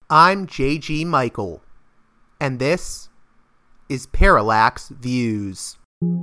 I'm J.G. Michael, and this is Parallax Views.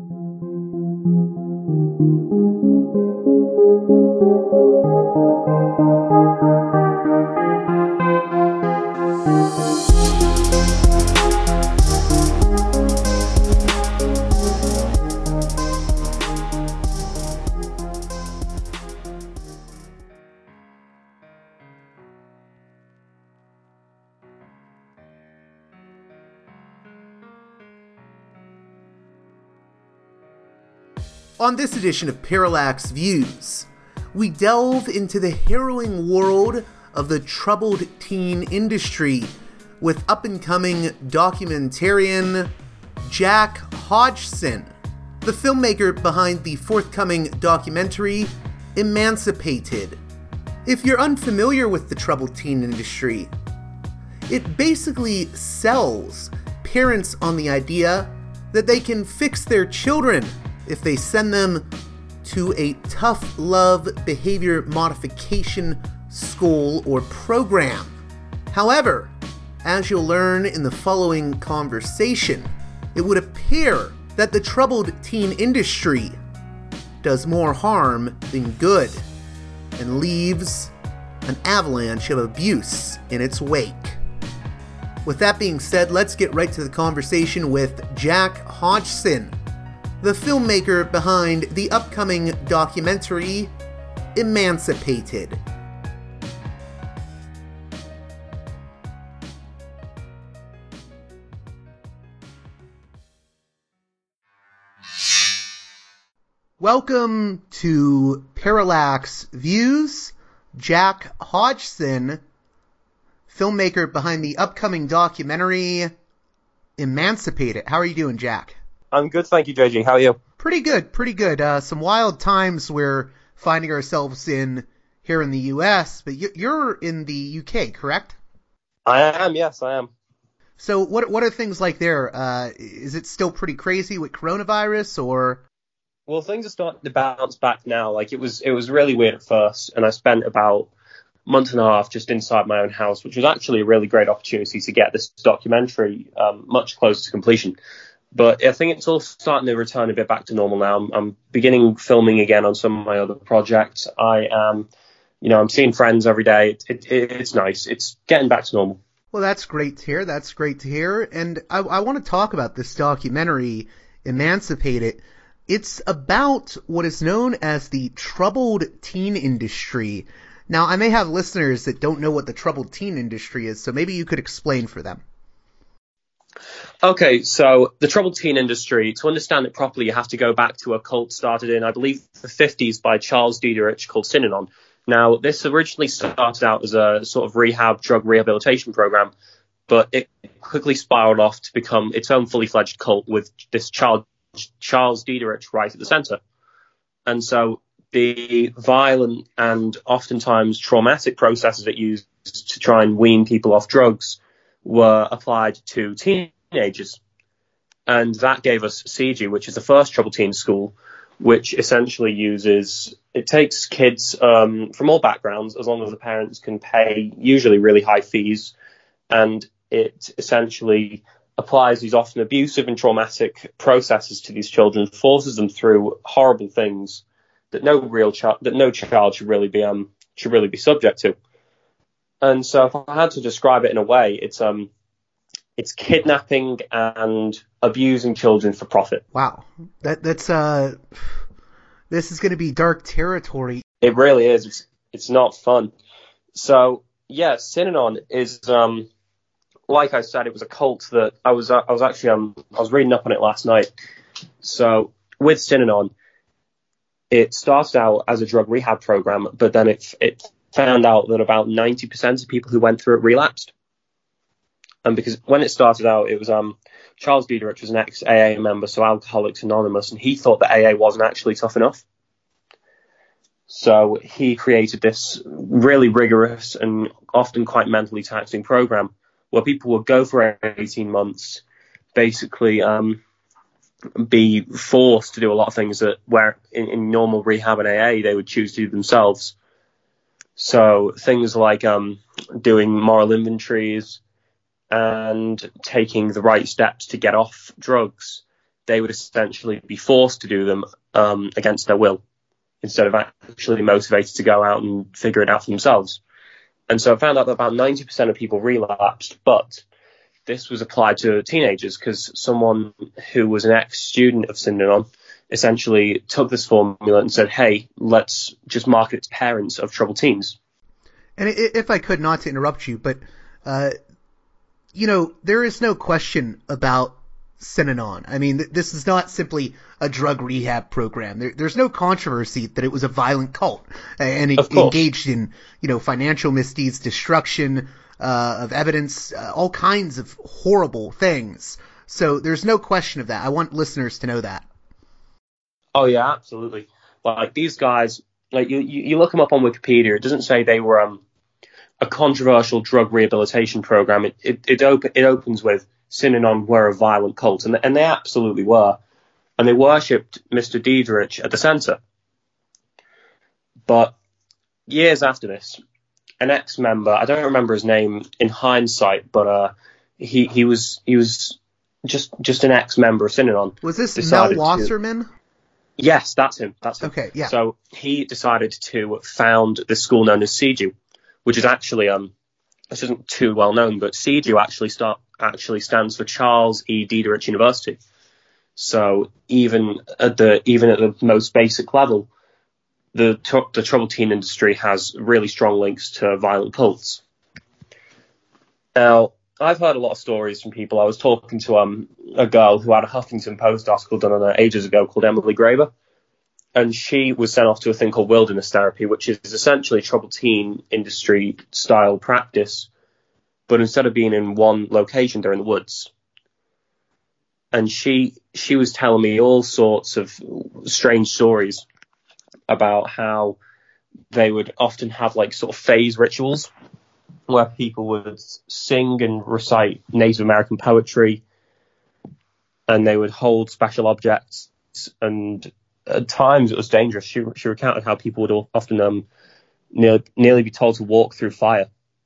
On this edition of Parallax Views, we delve into the harrowing world of the troubled teen industry with up-and-coming documentarian Jack Hodgson, the filmmaker behind the forthcoming documentary Emancipated. If you're unfamiliar with the troubled teen industry, it basically sells parents on the idea that they can fix their children if they send them to a tough love behavior modification school or program. However, as you'll learn in the following conversation, it would appear that the troubled teen industry does more harm than good and leaves an avalanche of abuse in its wake. With that being said, let's get right to the conversation with Jack Hodgson, the filmmaker behind the upcoming documentary, Emancipated. Welcome to Parallax Views, Jack Hodgson, filmmaker behind the upcoming documentary, Emancipated. How are you doing, Jack? I'm good, thank you, JG. How are you? Pretty good. Some wild times we're finding ourselves in here in the U.S., but you're in the U.K., correct? I am, yes, I am. So what are things like there? Is it still pretty crazy with coronavirus, or? Well, things are starting to bounce back now. Like, it was really weird at first, and I spent about a month and a half just inside my own house, which was actually a really great opportunity to get this documentary much closer to completion. But I think it's all starting to return a bit back to normal now. I'm beginning filming again on some of my other projects. I'm seeing friends every day. It's nice. It's getting back to normal. Well, that's great to hear. And I want to talk about this documentary, Emancipated. It's about what is known as the troubled teen industry. Now, I may have listeners that don't know what the troubled teen industry is, so maybe you could explain for them. Okay, so the troubled teen industry, to understand it properly, you have to go back to a cult started in, I believe, the 50s by Charles Diederich called Synanon. Now, this originally started out as a sort of drug rehabilitation program, but it quickly spiraled off to become its own fully fledged cult with this Charles Diederich right at the center. And so the violent and oftentimes traumatic processes it used to try and wean people off drugs were applied to teenagers. And that gave us CG, which is the first troubled teen school, which essentially takes kids from all backgrounds, as long as the parents can pay usually really high fees, and it essentially applies these often abusive and traumatic processes to these children, forces them through horrible things that no child should really be subject to. And so if I had to describe it in a way, it's kidnapping and abusing children for profit. Wow. That's this is going to be dark territory. It really is. It's not fun. So, yeah, Synanon is, like I said, it was a cult that I was reading up on it last night. So with Synanon, it started out as a drug rehab program, but then it found out that about 90% of people who went through it relapsed. And because when it started out, it was Charles Diederich was an ex-AA member, so Alcoholics Anonymous, and he thought that AA wasn't actually tough enough. So he created this really rigorous and often quite mentally taxing program where people would go for 18 months, basically be forced to do a lot of things that where in normal rehab and AA they would choose to do themselves. So things like doing moral inventories and taking the right steps to get off drugs, they would essentially be forced to do them against their will, instead of actually motivated to go out and figure it out for themselves. And so I found out that about 90% of people relapsed, but this was applied to teenagers because someone who was an ex-student of Synanon essentially took this formula and said, hey, let's just market it to parents of troubled teens. And if I could, not to interrupt you, but, there is no question about Synanon. I mean, this is not simply a drug rehab program. There's no controversy that it was a violent cult and engaged in, financial misdeeds, destruction of evidence, all kinds of horrible things. So there's no question of that. I want listeners to know that. Oh, yeah, absolutely. Like these guys, like you look them up on Wikipedia, it doesn't say they were a controversial drug rehabilitation program. It opens with Synanon were a violent cult, and they absolutely were. And they worshipped Mr. Diederich at the center. But years after this, an ex-member, I don't remember his name in hindsight, but he was just an ex-member of Synanon. Was this Mel Wasserman? Yes, that's him. Okay, yeah. So he decided to found the school known as CEDU, which is actually this isn't too well known, but CEDU actually stands for Charles E. Diederich University. So even at the most basic level, the troubled teen industry has really strong links to violent cults. Now, I've heard a lot of stories from people. I was talking to a girl who had a Huffington Post article done on her ages ago called Emily Graver, and she was sent off to a thing called wilderness therapy, which is essentially troubled teen industry style practice, but instead of being in one location, they're in the woods. And she was telling me all sorts of strange stories about how they would often have like sort of phase rituals where people would sing and recite Native American poetry, and they would hold special objects, and at times it was dangerous. She recounted how people would often nearly be told to walk through fire.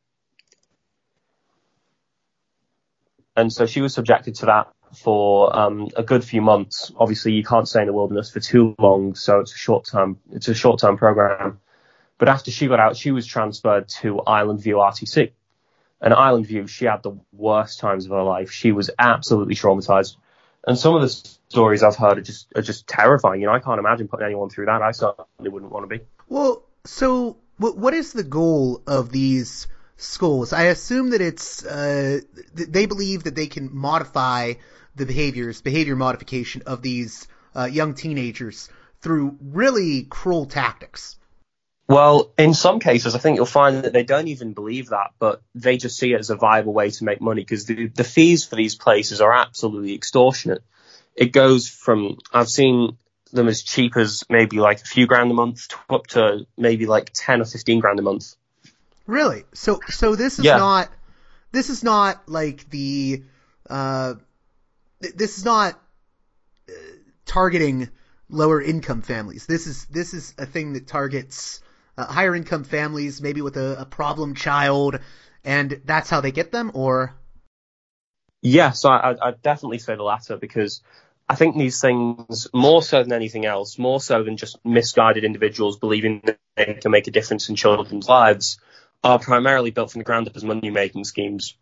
And so she was subjected to that for a good few months. Obviously, you can't stay in the wilderness for too long, so it's a short-term program. But after she got out, she was transferred to Island View RTC. And Island View, she had the worst times of her life. She was absolutely traumatized. And some of the stories I've heard are just terrifying. I can't imagine putting anyone through that. I certainly wouldn't want to be. Well, so what is the goal of these schools? I assume that it's they believe that they can modify the behavior modification of these young teenagers through really cruel tactics. Well, in some cases, I think you'll find that they don't even believe that, but they just see it as a viable way to make money, because the fees for these places are absolutely extortionate. It goes from, I've seen them as cheap as maybe like a few grand a month to up to maybe like 10 or 15 grand a month. Really? So this is not like the this is not targeting lower income families. This is a thing that targets higher income families, maybe with a problem child, and that's how they get them, or? Yes, I'd definitely say the latter, because I think these things, more so than anything else, more so than just misguided individuals believing that they can make a difference in children's lives, are primarily built from the ground up as money-making schemes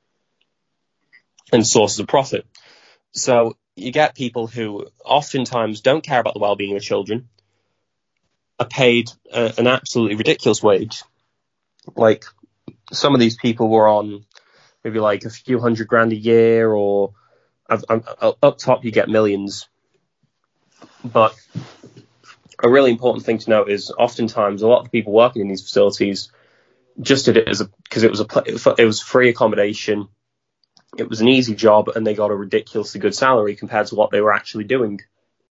and sources of profit. So you get people who oftentimes don't care about the well-being of children, are paid an absolutely ridiculous wage. Like, some of these people were on maybe like a few $100 grand a year, or up top you get millions. But a really important thing to note is oftentimes a lot of the people working in these facilities just did it because it was free accommodation. It was an easy job, and they got a ridiculously good salary compared to what they were actually doing.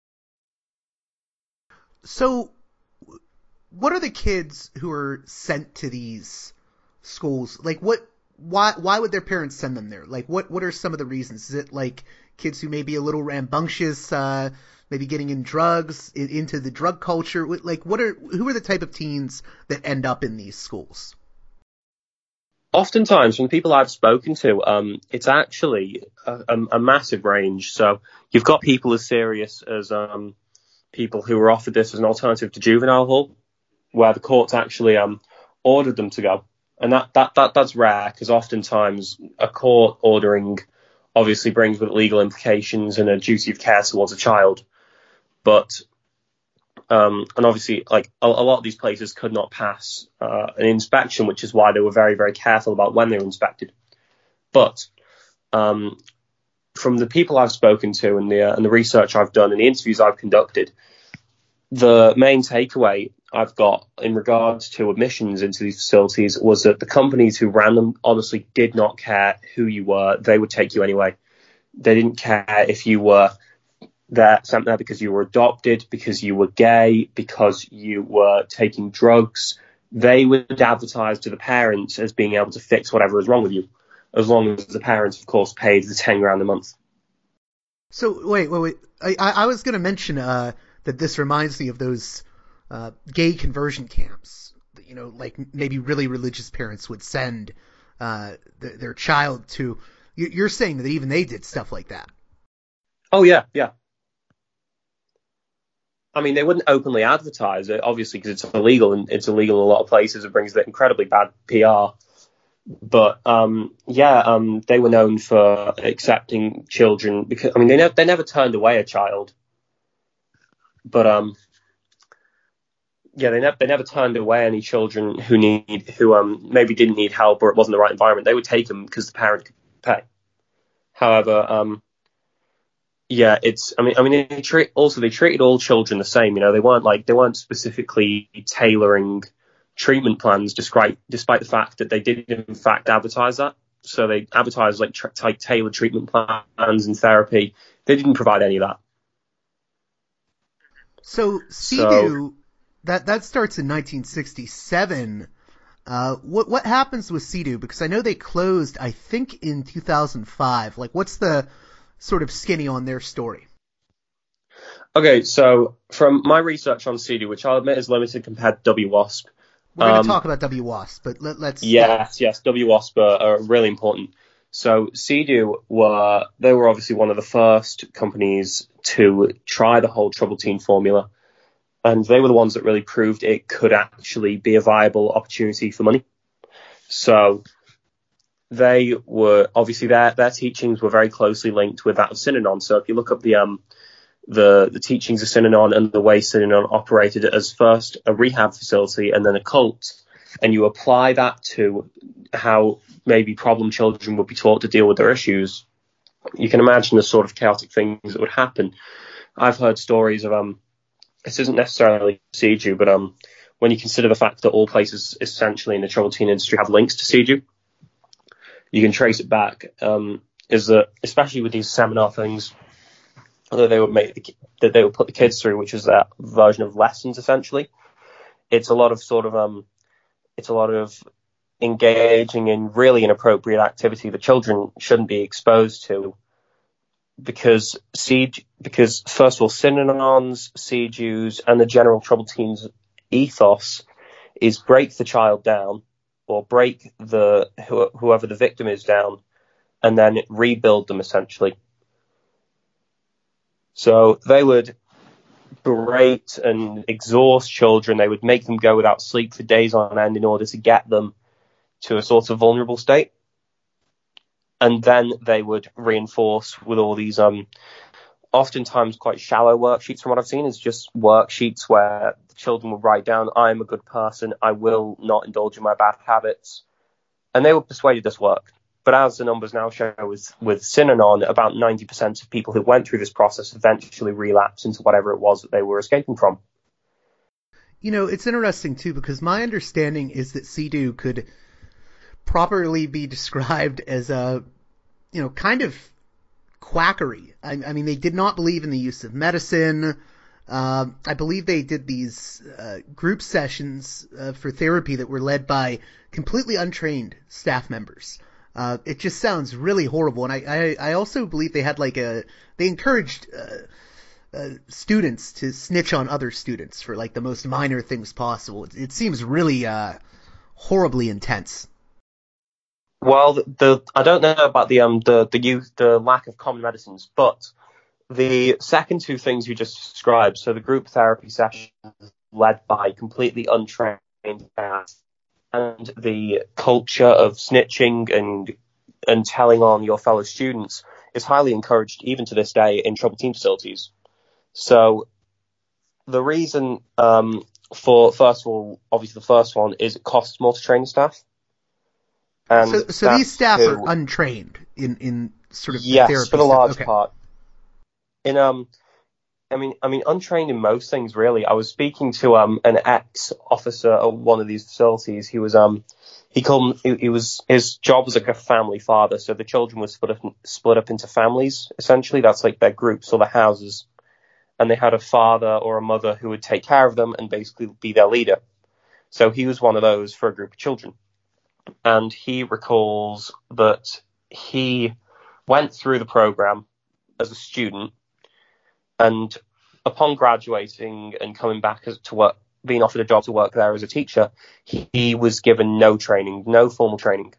So, what are the kids who are sent to these schools? Like, what why would their parents send them there? Like, what are some of the reasons? Is it like kids who may be a little rambunctious, maybe getting in drugs, into the drug culture? Like, who are the type of teens that end up in these schools? Oftentimes, from the people I've spoken to, it's actually a massive range. So you've got people as serious as people who were offered this as an alternative to juvenile hall, where the courts actually ordered them to go. And that's rare, because oftentimes a court ordering obviously brings with it legal implications and a duty of care towards a child. But and obviously, like a lot of these places could not pass an inspection, which is why they were very, very careful about when they were inspected. But from the people I've spoken to and the research I've done and the interviews I've conducted, the main takeaway I've got in regards to admissions into these facilities was that the companies who ran them honestly did not care who you were. They would take you anyway. They didn't care if you were sent there because you were adopted, because you were gay, because you were taking drugs. They would advertise to the parents as being able to fix whatever is wrong with you, as long as the parents, of course, paid the $10,000 a month. So wait. I was going to mention that this reminds me of those gay conversion camps. You know, like maybe really religious parents would send their child to. You're saying that even they did stuff like that? Oh yeah. I mean, they wouldn't openly advertise it, obviously, because it's illegal, and it's illegal in a lot of places. It brings incredibly bad PR. But they were known for accepting children because, I mean, they never turned away a child. But they never turned away any children who maybe didn't need help or it wasn't the right environment. They would take them because the parent could pay. However, they treated all children the same. You know, they weren't specifically tailoring treatment plans, despite the fact that they did in fact advertise that. So they advertised like tailored treatment plans and therapy. They didn't provide any of that. So CEDU, that starts in 1967. What happens with CEDU? Because I know they closed, I think, in 2005. Like, what's the sort of skinny on their story? Okay, so from my research on CEDU, which I'll admit is limited compared to WWASP. We're going to talk about WWASP, but let's... Yes, WWASP are really important. So CEDU were obviously one of the first companies to try the whole Troubled Teen formula. And they were the ones that really proved it could actually be a viable opportunity for money. So they were, obviously their teachings were very closely linked with that of Synanon. So if you look up the teachings of Synanon and the way Synanon operated as first a rehab facility and then a cult, and you apply that to how maybe problem children would be taught to deal with their issues, you can imagine the sort of chaotic things that would happen. I've heard stories of, this isn't necessarily CEDU, but when you consider the fact that all places essentially in the troubled teen industry have links to CEDU, you can trace it back, is that especially with these seminar things that they would put the kids through, which is that version of lessons essentially. It's a lot of engaging in really inappropriate activity that children shouldn't be exposed to, because first of all, Synanon's, CEDU's, and the general troubled teens ethos is break the child down, or break whoever the victim is down, and then rebuild them essentially. So they would berate and exhaust children. They would make them go without sleep for days on end in order to get them to a sort of vulnerable state. And then they would reinforce with all these oftentimes quite shallow worksheets. From what I've seen, is just worksheets where the children would write down, I'm a good person, I will not indulge in my bad habits. And they were persuaded this worked. But as the numbers now show with Synanon, about 90% of people who went through this process eventually relapsed into whatever it was that they were escaping from. You know, it's interesting, too, because my understanding is that CEDU could properly be described as a, kind of quackery. I mean, they did not believe in the use of medicine. I believe they did these group sessions for therapy that were led by completely untrained staff members. It just sounds really horrible. And I also believe they had they encouraged students to snitch on other students for the most minor things possible. It seems really horribly intense. Well, I don't know about the lack of common medicines, but the second two things you just described, so the group therapy session led by completely untrained staff, and the culture of snitching and telling on your fellow students is highly encouraged even to this day in troubled teen facilities. So the reason for, first of all, obviously the first one is it costs more to train the staff. And so these staff are untrained in sort of yes, therapy for the large okay. part. I mean, untrained in most things, really. I was speaking to an ex-officer at one of these facilities. He was his job was like a family father, so the children were split up into families. Essentially, that's like their groups or their houses, and they had a father or a mother who would take care of them and basically be their leader. So he was one of those for a group of children, and he recalls that he went through the program as a student. And upon graduating and coming back to work, being offered a job to work there as a teacher, he was given no training, no formal training.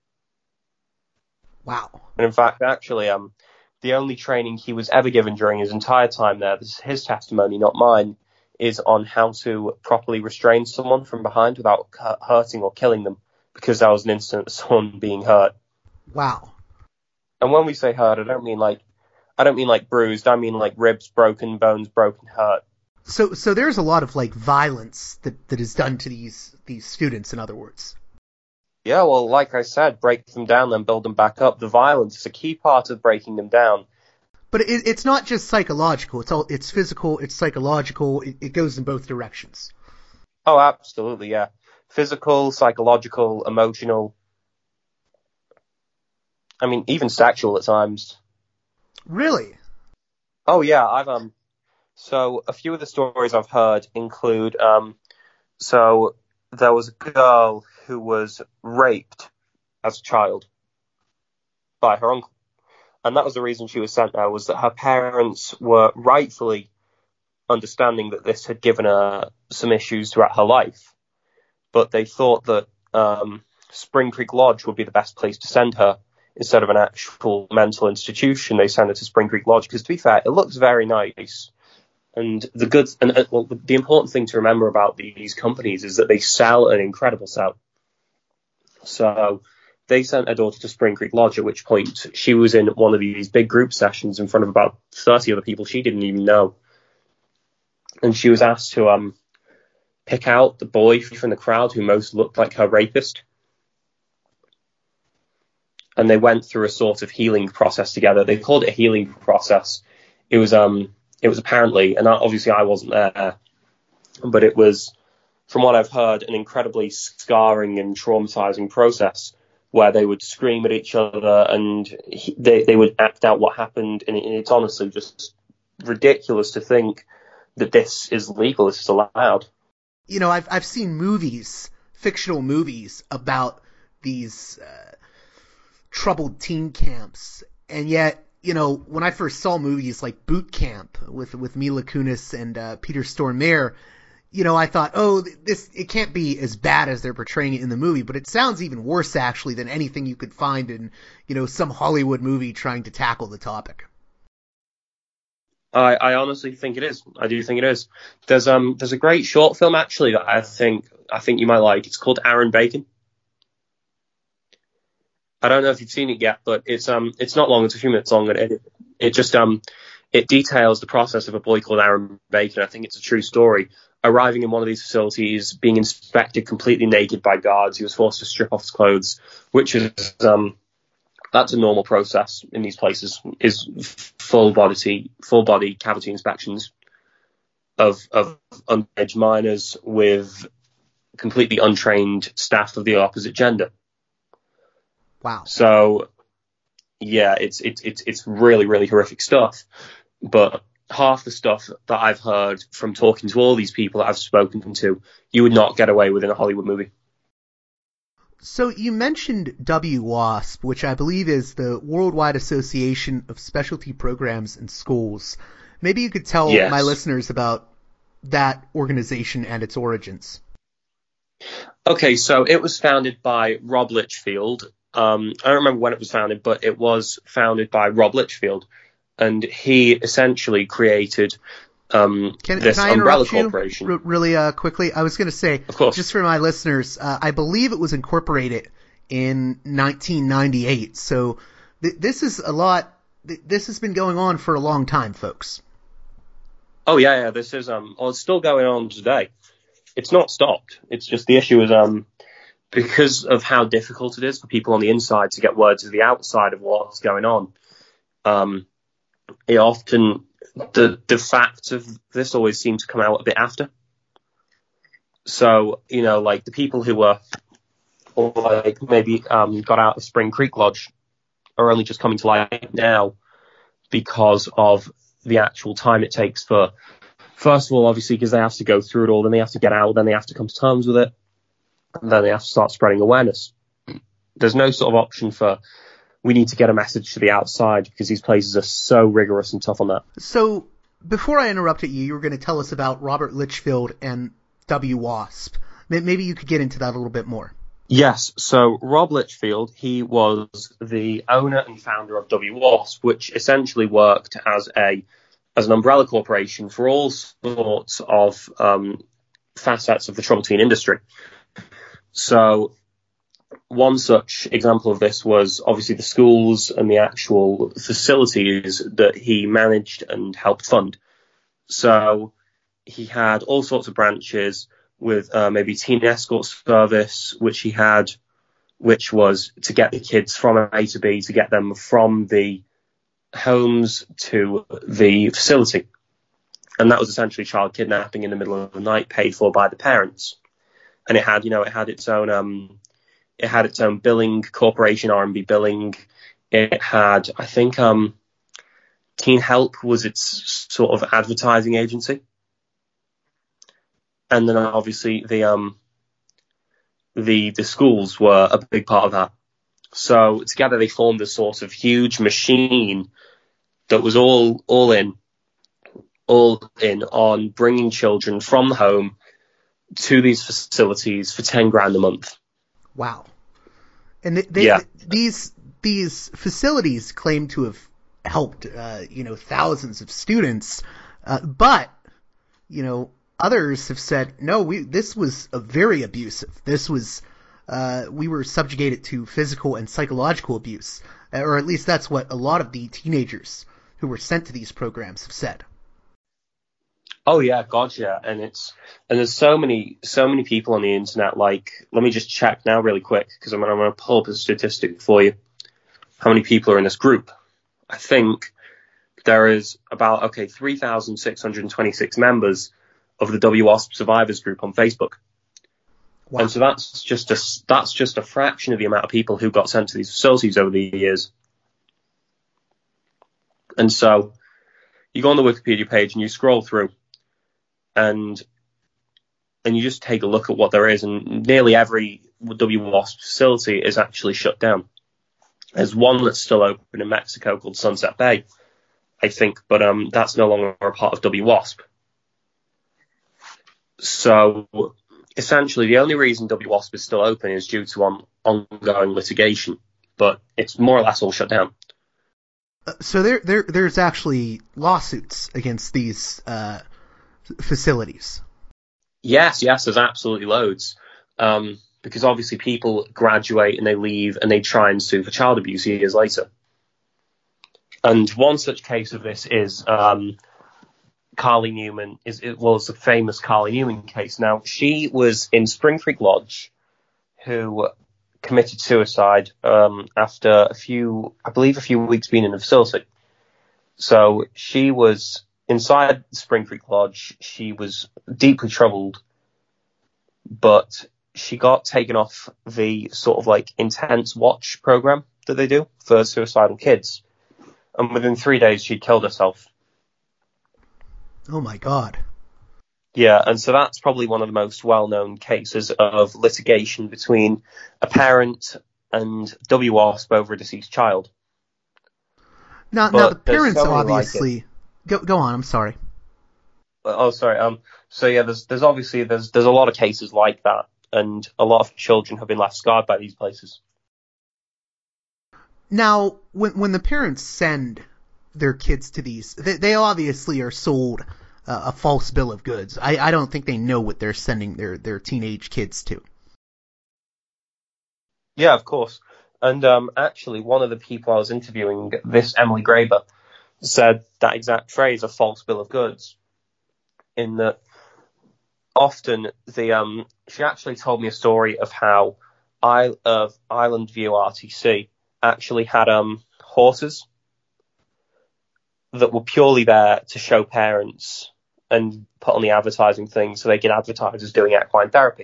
Wow. And in fact, actually, the only training he was ever given during his entire time there, this is his testimony, not mine, is on how to properly restrain someone from behind without hurting or killing them, because that was an incident of someone being hurt. Wow. And when we say hurt, I don't mean like bruised. I mean like ribs broken, bones broken, hurt. So there's a lot of violence that is done to these students, in other words. Yeah, well, like I said, break them down, then build them back up. The violence is a key part of breaking them down. But it's not just psychological. It's physical. It's psychological. It goes in both directions. Oh, absolutely, yeah. Physical, psychological, emotional. I mean, even sexual at times. Really? Oh yeah, so a few of the stories I've heard include so there was a girl who was raped as a child by her uncle, and that was the reason she was sent there, was that her parents were rightfully understanding that this had given her some issues throughout her life, but they thought that Spring Creek Lodge would be the best place to send her. Instead of an actual mental institution, they send her to Spring Creek Lodge because, to be fair, it looks very nice. And the important thing to remember about these companies is that they sell an incredible sell. So they sent her daughter to Spring Creek Lodge, at which point she was in one of these big group sessions in front of about 30 other people she didn't even know. And she was asked to pick out the boy from the crowd who most looked like her rapist. And they went through a sort of healing process together. They called it a healing process. It was apparently, and obviously I wasn't there, but it was, from what I've heard, an incredibly scarring and traumatizing process where they would scream at each other and they would act out what happened. And it's honestly just ridiculous to think that this is legal, this is allowed. You know, I've seen movies, fictional movies about these troubled teen camps, and yet, you know, when I first saw movies like Boot Camp with Mila Kunis and Peter Stormare, you know, I thought, oh, it can't be as bad as they're portraying it in the movie, but it sounds even worse actually than anything you could find in, you know, some Hollywood movie trying to tackle the topic. I honestly think it is. I do think it is. There's a great short film actually that I think you might like. It's called Aaron Bacon. I don't know if you've seen it yet, but it's not long. It's a few minutes long, and it details the process of a boy called Aaron Bacon. I think it's a true story. Arriving in one of these facilities, being inspected completely naked by guards, he was forced to strip off his clothes, which is that's a normal process in these places. Is full body cavity inspections of underage minors with completely untrained staff of the opposite gender. Wow. So, yeah, it's really, really horrific stuff. But half the stuff that I've heard from talking to all these people that I've spoken to, you would not get away with in a Hollywood movie. So you mentioned WWASP, which I believe is the Worldwide Association of Specialty Programs in Schools. Maybe you could tell my listeners about that organization and its origins. Okay, so it was founded by Rob Litchfield. I don't remember when it was founded, but it was founded by Rob Litchfield, and he essentially created this umbrella corporation. Really quickly? I was going to say, of course, just for my listeners, I believe it was incorporated in 1998. So this is a lot. This has been going on for a long time, folks. Oh yeah. This is it's still going on today. It's not stopped. It's just the issue is because of how difficult it is for people on the inside to get word to the outside of what's going on. It often the facts of this always seem to come out a bit after. So like the people who were like maybe got out of Spring Creek Lodge are only just coming to light now because of the actual time it takes for, first of all, obviously, because they have to go through it all, then they have to get out, then they have to come to terms with it, and then they have to start spreading awareness. There's no sort of option for, we need to get a message to the outside because these places are so rigorous and tough on that. So, before I interrupted you, you were going to tell us about Robert Litchfield and WWASP. Maybe you could get into that a little bit more. Yes, so Rob Litchfield, he was the owner and founder of WWASP, which essentially worked as an umbrella corporation for all sorts of facets of the troubled teen industry. So one such example of this was obviously the schools and the actual facilities that he managed and helped fund. So he had all sorts of branches with maybe teen escort service, which he had, which was to get the kids from A to B, to get them from the homes to the facility. And that was essentially child kidnapping in the middle of the night, paid for by the parents. And it had its own billing corporation, R&B Billing. It had, I think, Teen Help was its sort of advertising agency. And then obviously the schools were a big part of that. So together they formed a sort of huge machine that was all in on bringing children from the home to these facilities for $10,000 a month. Wow. And these facilities claim to have helped thousands of students, but others have said no. This was very abusive. This was we were subjugated to physical and psychological abuse, or at least that's what a lot of the teenagers who were sent to these programs have said. Oh yeah, God, yeah, and there's so many people on the internet. Like, let me just check now really quick because I'm going to pull up a statistic for you. How many people are in this group? I think there is about 3,626 members of the WWASP survivors group on Facebook. Wow. And so that's just a fraction of the amount of people who got sent to these facilities over the years. And so you go on the Wikipedia page and you scroll through and you just take a look at what there is, and nearly every WWASP facility is actually shut down. There's one that's still open in Mexico called Sunset Bay, I think, but that's no longer a part of WWASP. So essentially the only reason WWASP is still open is due to ongoing litigation, but it's more or less all shut down. So there's actually lawsuits against these facilities. Yes, there's absolutely loads. Because obviously people graduate and they leave and they try and sue for child abuse years later. And one such case of this is Carly Newman. It was a famous Carly Newman case. Now, she was in Spring Creek Lodge who committed suicide after a few weeks being in the facility. So she was inside Spring Creek Lodge. She was deeply troubled, but she got taken off the sort of like intense watch program that they do for suicidal kids. And within 3 days, she'd killed herself. Oh my God. Yeah, and so that's probably one of the most well-known cases of litigation between a parent and WASP over a deceased child. Now the But there's parents so many like it. obviously go on. I'm sorry. Oh, sorry. So yeah, there's obviously there's a lot of cases like that, and a lot of children have been left scarred by these places. Now, when the parents send their kids to these, they obviously are sold a false bill of goods. I don't think they know what they're sending their teenage kids to. Yeah, of course. And actually, one of the people I was interviewing, this Emily Graber, said that exact phrase, a false bill of goods, in that often she actually told me a story of how Island View RTC actually had horses that were purely there to show parents and put on the advertising thing so they could advertise as doing equine therapy.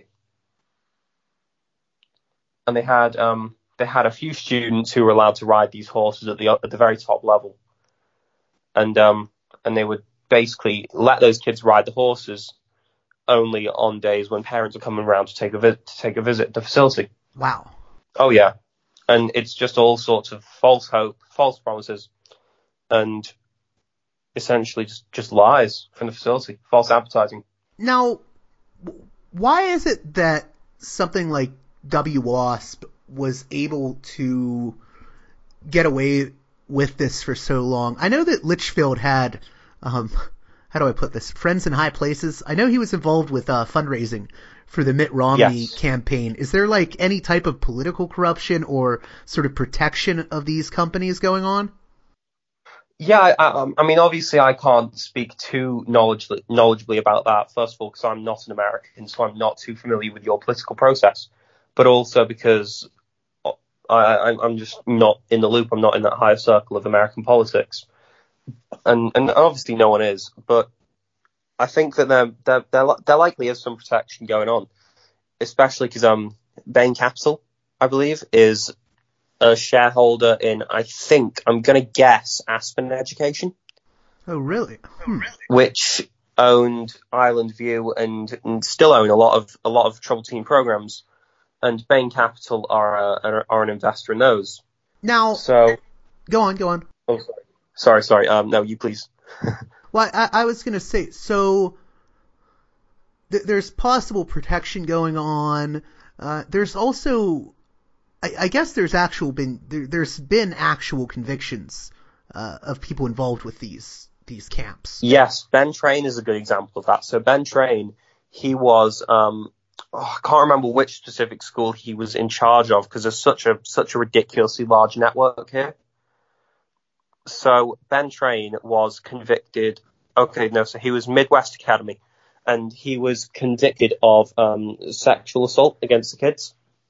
And they had a few students who were allowed to ride these horses at the very top level, and they would basically let those kids ride the horses only on days when parents are coming around to take a visit at the facility. Wow. Oh yeah, and it's just all sorts of false hope, false promises, and essentially just lies from the facility, false advertising. Now, why is it that something like WASP was able to get away with this for so long? I know that Litchfield had, how do I put this, friends in high places. I know he was involved with fundraising for the Mitt Romney campaign. Is there like any type of political corruption or sort of protection of these companies going on? Yeah, I mean, obviously, I can't speak too knowledgeably about that. First of all, because I'm not an American, so I'm not too familiar with your political process. But also because I'm just not in the loop. I'm not in that higher circle of American politics, and obviously no one is. But I think that there likely is some protection going on, especially because Bain Capital, I believe, is a shareholder in, I think, I'm going to guess, Aspen Education. Oh, really? Which owned Island View and still own a lot of Troubled Teen programs. And Bain Capital are an investor in those. Now, so go on. Oh, sorry. No, you please. Well, I was going to say, so there's possible protection going on. There's also, I guess there's been actual convictions of people involved with these camps. Yes, Ben Train is a good example of that. So Ben Train, he was, I can't remember which specific school he was in charge of because there's such a ridiculously large network here. So Ben Train was convicted. So he was Midwest Academy, and he was convicted of sexual assault against the kids.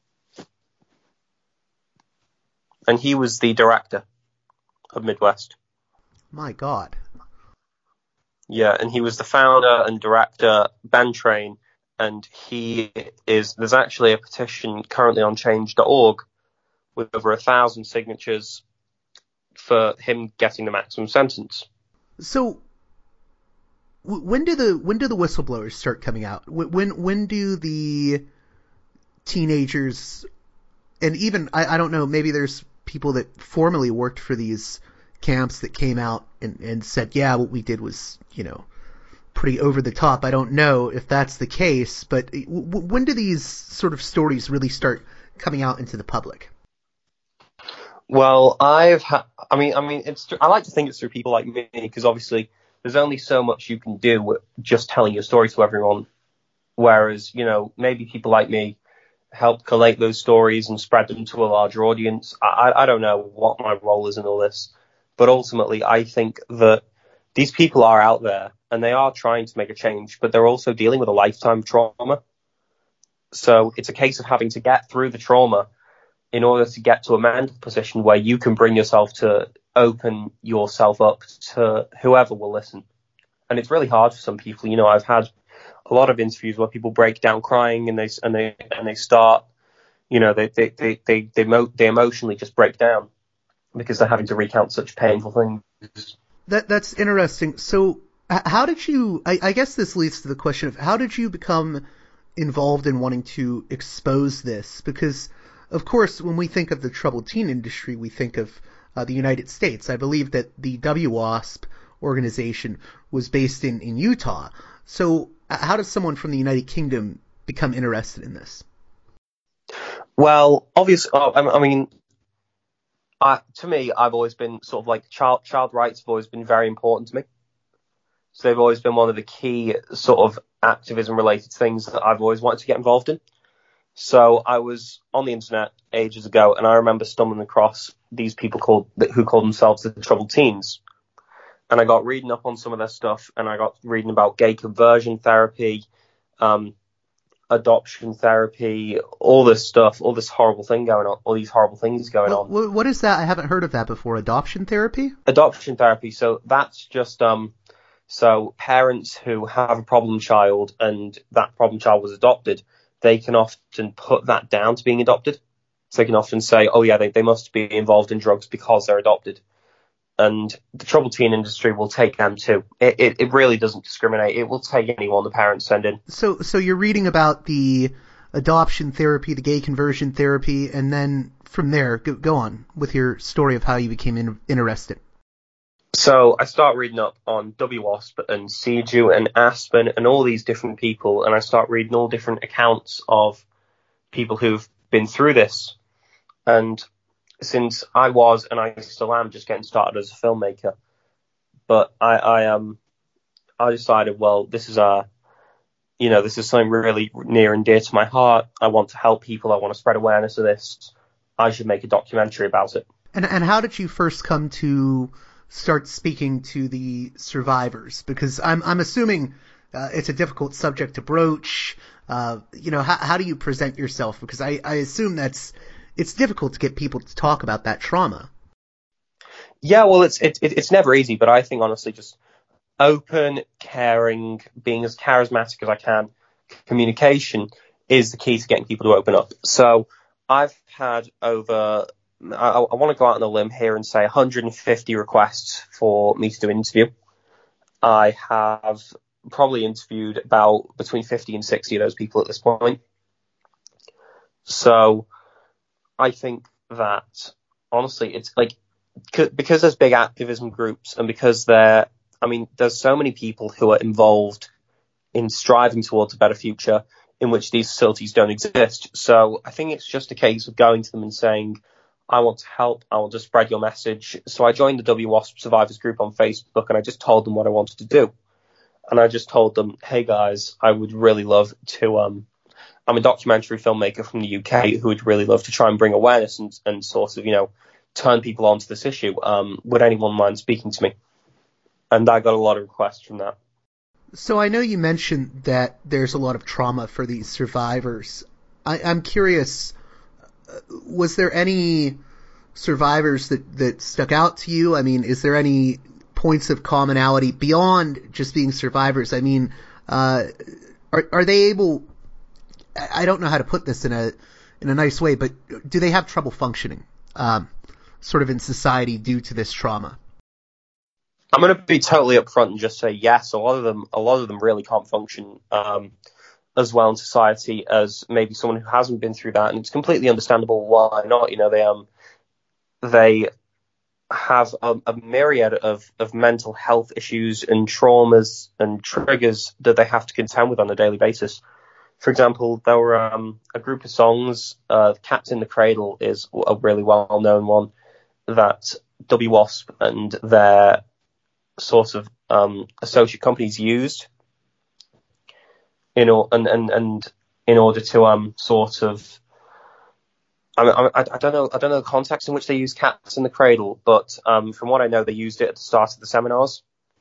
And he was the director of Midwest. My God. Yeah, and he was the founder and director, Ben Train, and there's actually a petition currently on change.org with over 1,000 signatures for him getting the maximum sentence. So when do the whistleblowers start coming out? When do the teenagers, and even I don't know, maybe there's people that formerly worked for these camps that came out and said, yeah, what we did was, pretty over the top. I don't know if that's the case, but when do these sort of stories really start coming out into the public? Well, I like to think it's through people like me, because obviously there's only so much you can do with just telling your story to everyone. Whereas, maybe people like me help collate those stories and spread them to a larger audience. I don't know what my role is in all this, but ultimately I think that these people are out there and they are trying to make a change, but they're also dealing with a lifetime trauma. So it's a case of having to get through the trauma in order to get to a mental position where you can bring yourself to open yourself up to whoever will listen. And it's really hard for some people. I've had a lot of interviews where people break down crying and they start, they emotionally just break down because they're having to recount such painful things. That's interesting. So How did you? I guess this leads to the question of how did you become involved in wanting to expose this? Because, of course, when we think of the troubled teen industry, we think of the United States. I believe that the WWASP organization was based in Utah. So, how does someone from the United Kingdom become interested in this? Well, obviously, I mean, to me, I've always been sort of like child rights have always been very important to me. So they've always been one of the key sort of activism related things that I've always wanted to get involved in. So I was on the internet ages ago, and I remember stumbling across these people who called themselves the Troubled Teens. And I got reading up on some of their stuff, and I got reading about gay conversion therapy, adoption therapy, all this stuff, all this horrible thing going on, all these horrible things going on. What is that? I haven't heard of that before. Adoption therapy? Adoption therapy. So that's just so parents who have a problem child and that problem child was adopted, they can often put that down to being adopted. So they can often say, oh yeah, they must be involved in drugs because they're adopted. And the troubled teen industry will take them too. It really doesn't discriminate. It will take anyone the parents send in. So you're reading about the adoption therapy, the gay conversion therapy, and then from there, go on with your story of how you became interested. So I start reading up on WWASP and CEDU and Aspen and all these different people, and I start reading all different accounts of people who've been through this. And since I was, and I still am, just getting started as a filmmaker, but I decided, well, this is something really near and dear to my heart. I want to help people. I want to spread awareness of this. I should make a documentary about it. And how did you first come to start speaking to the survivors? Because I'm assuming it's a difficult subject to broach. How do you present yourself? Because I assume it's difficult to get people to talk about that trauma. Yeah, well, it's never easy, but I think honestly, just open, caring, being as charismatic as I can, communication is the key to getting people to open up. So I've had over, I want to go out on a limb here and say 150 requests for me to do an interview. I have probably interviewed about between 50 and 60 of those people at this point. So I think that honestly, it's like, because there's big activism groups and because there's so many people who are involved in striving towards a better future in which these facilities don't exist. So I think it's just a case of going to them and saying, I want to help. I want to spread your message. So I joined the WWASP Survivors group on Facebook, and I just told them what I wanted to do. And I just told them, hey guys, I would really love to, I'm a documentary filmmaker from the UK who would really love to try and bring awareness and sort of, turn people onto this issue. Would anyone mind speaking to me? And I got a lot of requests from that. So I know you mentioned that there's a lot of trauma for these survivors. I'm curious, was there any survivors that stuck out to you? I mean, is there any points of commonality beyond just being survivors? I mean, are they able, I don't know how to put this in a nice way, but do they have trouble functioning sort of in society due to this trauma? I'm going to be totally upfront and just say yes. A lot of them really can't function as well in society as maybe someone who hasn't been through that, and it's completely understandable why not. They have a myriad of mental health issues and traumas and triggers that they have to contend with on a daily basis. For example, there were a group of songs. "Cats in the Cradle" is a really well-known one that WWASP and their sort of associate companies used in order to sort of, I don't know the context in which they use "Cats in the Cradle," but from what I know, they used it at the start of the seminars.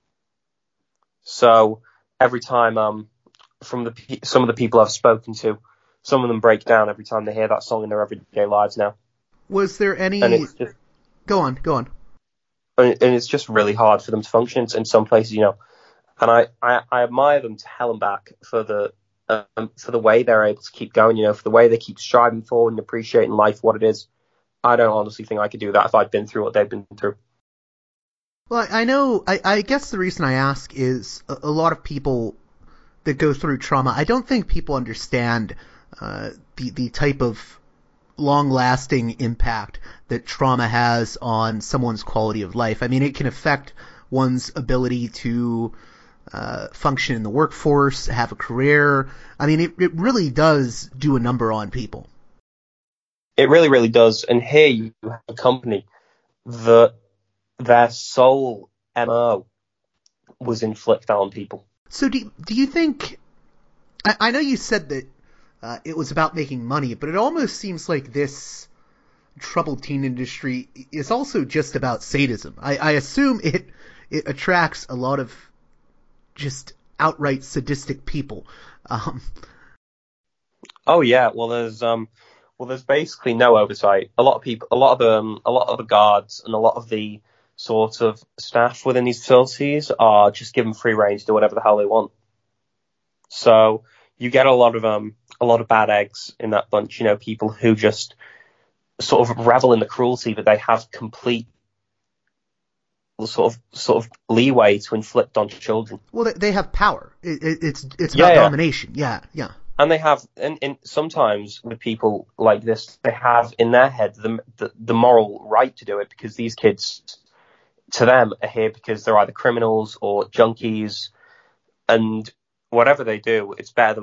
So every time some of the people I've spoken to, some of them break down every time they hear that song in their everyday lives now. Was there any? Go on. And it's just really hard for them to function in some places, And I admire them to hell and back for the way they're able to keep going, for the way they keep striving forward and appreciating life for what it is. I don't honestly think I could do that if I'd been through what they've been through. Well, I know, I guess the reason I ask is a lot of people that go through trauma, I don't think people understand the type of long-lasting impact that trauma has on someone's quality of life. I mean, it can affect one's ability to function in the workforce, have a career. I mean, it really does do a number on people. It really, really does. And here you have a company that their sole MO was inflict on people. So do you think, I know you said that it was about making money, but it almost seems like this troubled teen industry is also just about sadism. I assume it attracts a lot of just outright sadistic people. Oh yeah, well there's basically no oversight. A lot of the guards and a lot of the sort of staff within these facilities are just given free rein to do whatever the hell they want. So you get a lot of bad eggs in that bunch, people who just sort of revel in the cruelty, that they have complete sort of leeway to inflict on children. Well, they have power. It's about domination. Yeah. And they have, and sometimes with people like this, they have in their head the moral right to do it, because these kids, to them, are here because they're either criminals or junkies, and whatever they do, it's better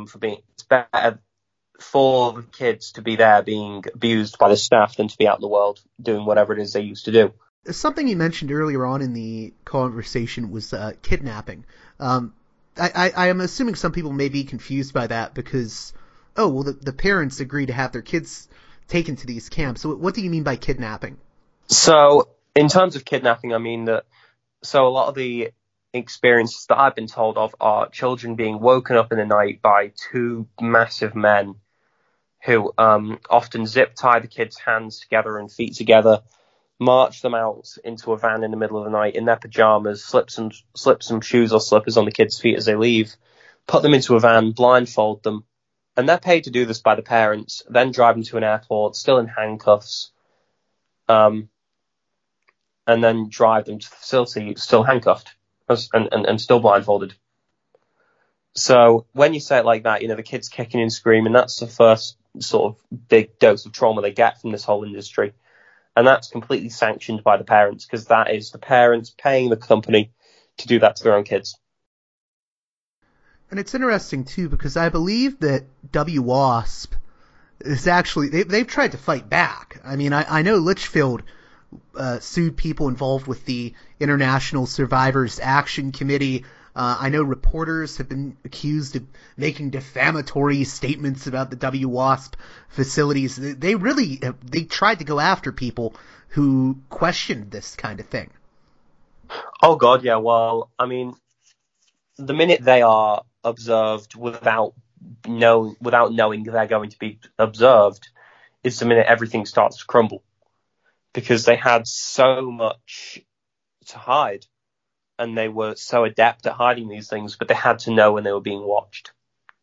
for the kids to be there being abused by the staff than to be out in the world doing whatever it is they used to do. Something you mentioned earlier on in the conversation was kidnapping. I am assuming some people may be confused by that because, the parents agree to have their kids taken to these camps. So what do you mean by kidnapping? So in terms of kidnapping, I mean that, so a lot of the experiences that I've been told of are children being woken up in the night by two massive men who often zip tie the kids' hands together and feet together, march them out into a van in the middle of the night in their pajamas, slip some shoes or slippers on the kids' feet as they leave, put them into a van, blindfold them, and they're paid to do this by the parents, then drive them to an airport, still in handcuffs, and then drive them to the facility, still handcuffed and still blindfolded. So when you say it like that, the kids kicking and screaming, that's the first sort of big dose of trauma they get from this whole industry. And that's completely sanctioned by the parents, because that is the parents paying the company to do that to their own kids. And it's interesting, too, because I believe that WWASP is actually, they've tried to fight back. I mean, I know Litchfield sued people involved with the International Survivors Action Committee. I know reporters have been accused of making defamatory statements about the WWASP facilities. They tried to go after people who questioned this kind of thing. Oh God, yeah. Well, I mean, the minute they are observed without knowing they're going to be observed is the minute everything starts to crumble, because they had so much to hide. And they were so adept at hiding these things, but they had to know when they were being watched.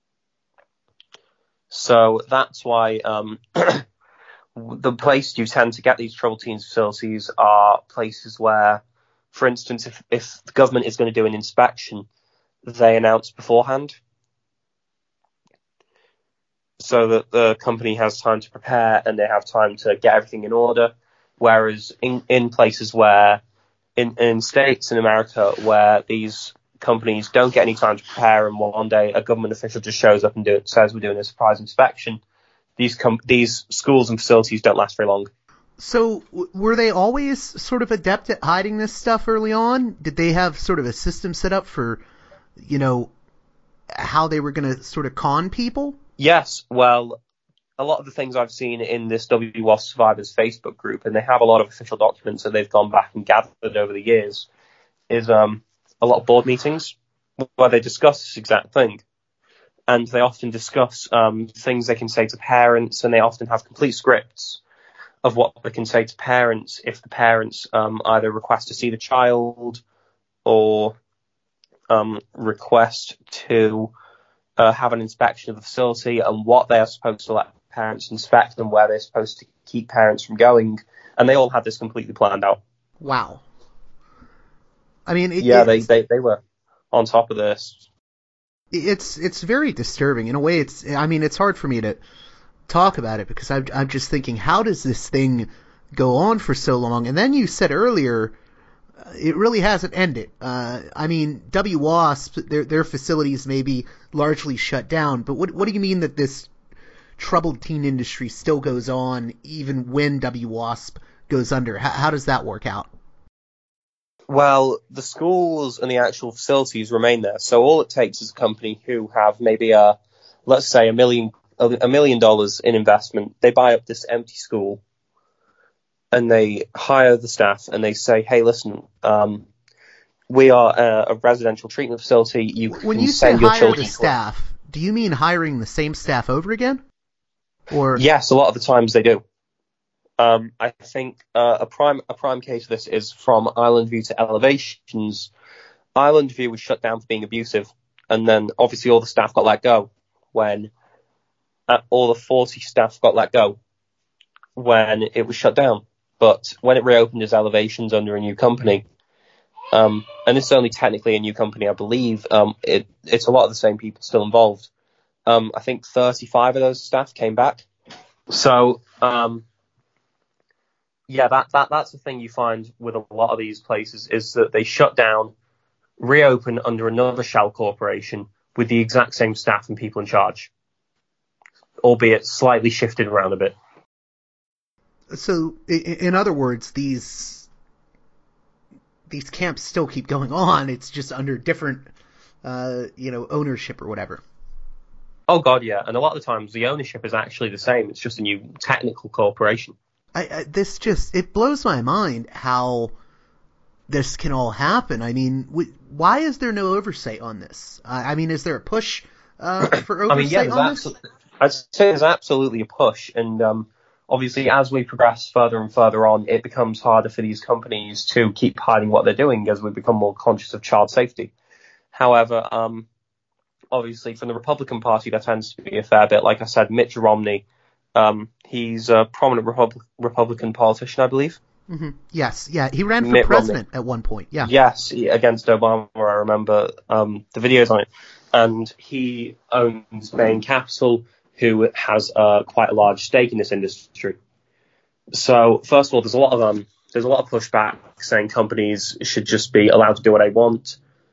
So that's why the place you tend to get these troubled teens facilities are places where, for instance, if the government is going to do an inspection, they announce beforehand, so that the company has time to prepare and they have time to get everything in order. Whereas in places where, in states in America where these companies don't get any time to prepare, and one day a government official just shows up and says we're doing a surprise inspection, these schools and facilities don't last very long. So were they always sort of adept at hiding this stuff early on? Did they have sort of a system set up for, how they were going to sort of con people? Yes, well, a lot of the things I've seen in this WWASP Survivors Facebook group, and they have a lot of official documents that they've gone back and gathered over the years, is a lot of board meetings where they discuss this exact thing. And they often discuss things they can say to parents, and they often have complete scripts of what they can say to parents if the parents either request to see the child or request to have an inspection of the facility, and what they are supposed to let parents inspect and where they're supposed to keep parents from going. And they all had this completely planned out. Wow. I mean, they were on top of this. It's very disturbing in a way. It's hard for me to talk about it because I'm just thinking, how does this thing go on for so long? And then you said earlier, it really hasn't ended. WWASP, their facilities may be largely shut down, but what do you mean that this troubled teen industry still goes on even when WWASP goes under? How does that work out? Well, the schools and the actual facilities remain there. So all it takes is a company who have maybe let's say $1 million in investment. They buy up this empty school and they hire the staff and they say, hey, listen, we are a residential treatment facility. When you say hire the staff, do you mean hiring the same staff over again? Or yes, a lot of the times they do. I think a prime case of this is from Island View to Elevations. Island View was shut down for being abusive, and then obviously all the staff got let go when all the 40 staff got let go when it was shut down. But when it reopened as Elevations under a new company, and this is only technically a new company, I believe, it's a lot of the same people still involved. I think 35 of those staff came back. So, that's the thing you find with a lot of these places is that they shut down, reopen under another shell corporation with the exact same staff and people in charge, albeit slightly shifted around a bit. So, in other words, these camps still keep going on. It's just under different, ownership or whatever. Oh God, yeah. And a lot of the times the ownership is actually the same. It's just a new technical corporation. It blows my mind how this can all happen. I mean, why is there no oversight on this? Is there a push for oversight on this? I'd say there's absolutely a push. And obviously, as we progress further and further on, it becomes harder for these companies to keep hiding what they're doing as we become more conscious of child safety. However, obviously, from the Republican Party, there tends to be a fair bit. Like I said, Mitt Romney, he's a prominent Republican politician, I believe. Mm-hmm. Yes, yeah, he ran for president at one point. Yeah. Yes, against Obama. I remember the videos on it, and he owns Bain Capital, who has quite a large stake in this industry. So, first of all, there's a lot of pushback saying companies should just be allowed to do what they want.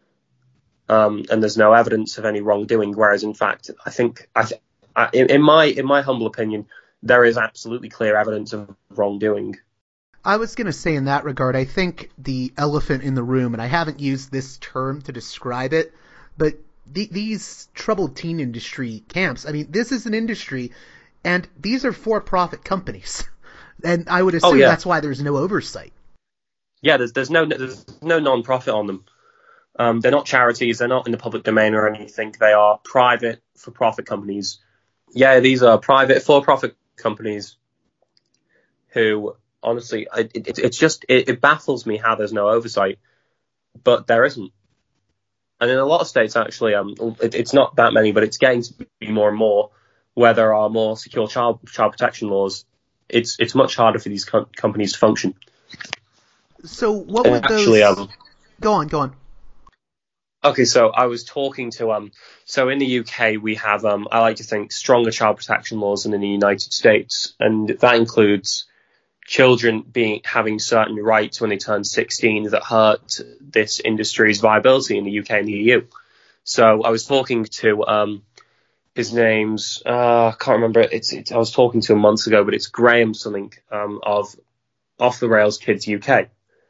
And there's no evidence of any wrongdoing, whereas in fact, I think, in my humble opinion, there is absolutely clear evidence of wrongdoing. I was going to say in that regard, I think the elephant in the room, and I haven't used this term to describe it, but these troubled teen industry camps, this is an industry, and these are for-profit companies, and I would assume that's why there's no oversight. Yeah, there's no non-profit on them. They're not charities. They're not in the public domain or anything. They are private for-profit companies. Yeah, these are private for-profit companies who, honestly, it baffles me how there's no oversight, but there isn't. And in a lot of states, actually, it's not that many, but it's getting to be more and more where there are more secure child protection laws. It's much harder for these companies to function. So what would actually, those... Go on. Okay, so I was talking to so in the UK we have I like to think stronger child protection laws than in the United States, and that includes children having certain rights when they turn 16 that hurt this industry's viability in the UK and the EU. So I was talking to his name's I can't remember it. I was talking to him months ago, but it's Graham something of Off the Rails Kids UK.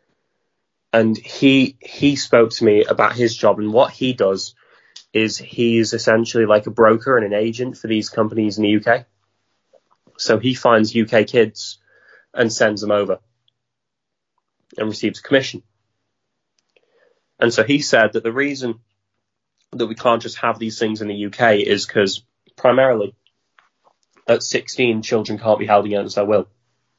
And he spoke to me about his job, and what he does is he's essentially like a broker and an agent for these companies in the UK. So he finds UK kids and sends them over and receives a commission. And so he said that the reason that we can't just have these things in the UK is because primarily at 16 children can't be held against their will.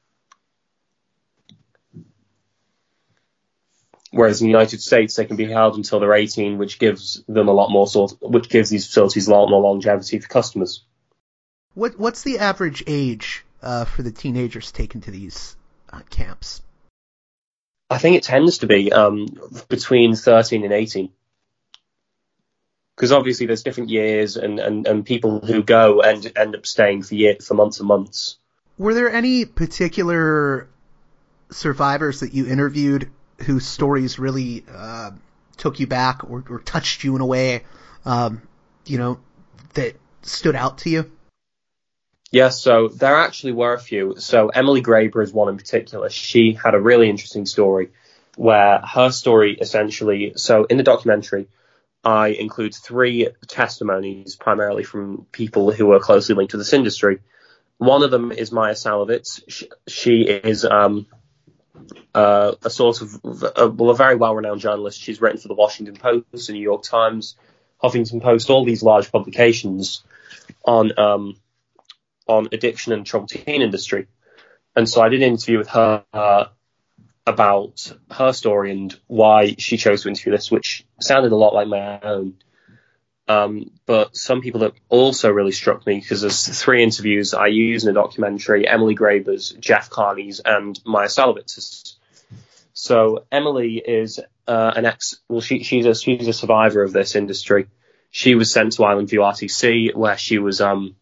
Whereas in the United States, they can be held until they're 18, which gives them which gives these facilities a lot more longevity for customers. What's the average age for the teenagers taken to these camps? I I think it tends to be between 13 and 18. Because obviously there's different years and people who go and end up staying for months and months. Were there any particular survivors that you interviewed whose stories really took you back or touched you in a way, that stood out to you? Yes, so there actually were a few. So Emily Graber is one in particular. She had a really interesting story where her story essentially, so in the documentary, I include 3 testimonies, primarily from people who are closely linked to this industry. One of them is Maya Salovitz. She is a sort of a very well-renowned journalist. She's written for the Washington Post, the New York Times, Huffington Post, all these large publications on addiction and troubled teen industry. And so I did an interview with her about her story and why she chose to interview this, which sounded a lot like my own. But some people that also really struck me, because there's 3 interviews I use in a documentary: Emily Graber's, Jeff Carney's, and Maya Salovitz's. So Emily is she's a survivor of this industry. She was sent to Island View RTC, where she was